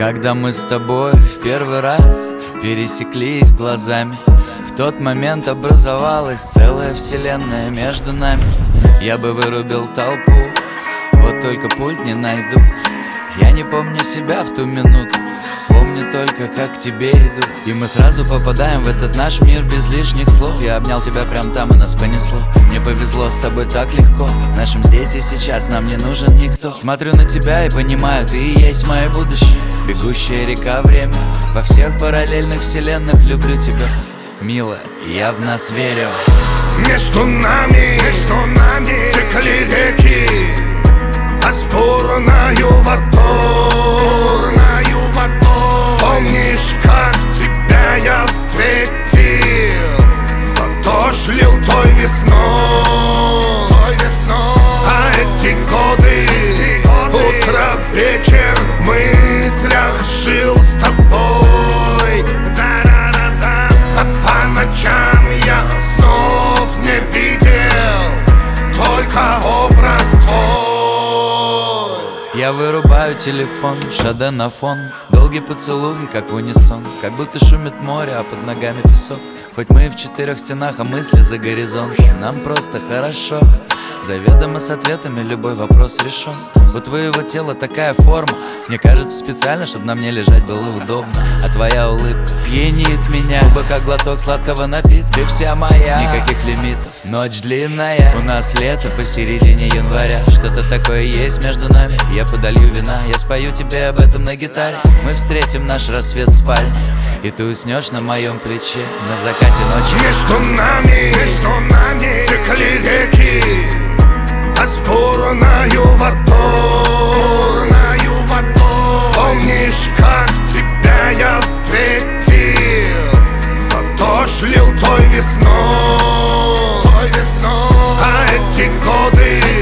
Когда мы с тобой в первый раз пересеклись глазами, в тот момент образовалась целая вселенная между нами. Я бы вырубил толпу, вот только пульт не найду. Я не помню себя в ту минуту, помню только, как к тебе иду. И мы сразу попадаем в этот наш мир без лишних слов. Я обнял тебя прям там, и нас понесло. Мне повезло, с тобой так легко. Нашим здесь и сейчас нам не нужен никто. Смотрю на тебя и понимаю, ты и есть мое будущее. Бегущая река время, во всех параллельных вселенных люблю тебя, милая, я в нас верю. Между нами текли реки, а сборною водой. Помнишь, как тебя я встретил? Дождь лил той весной. А эти годы, утро, вечер, в мыслях жил с тобой. А по ночам я снов не видел, только образ твой. Я вырубаю телефон, шаде на фон. Долгий поцелуй, как в унисон. Как будто шумит море, а под ногами песок. Хоть мы и в четырех стенах, а мысли за горизонт. Нам просто хорошо. Заведомо с ответами любой вопрос решен. У твоего тела такая форма, мне кажется, специально, чтобы на мне лежать было удобно. А твоя улыбка пьянит меня, губы как глоток сладкого напитка. Ты вся моя, никаких лимитов, ночь длинная. У нас лето посередине января. Что-то такое есть между нами, я подолью вина. Я спою тебе об этом на гитаре. Мы встретим наш рассвет в спальне, и ты уснешь на моем плече на закате ночи. Между нами текли реки, а сборною водой. Помнишь, как тебя я встретил? Дождь лил той весной. А эти годы,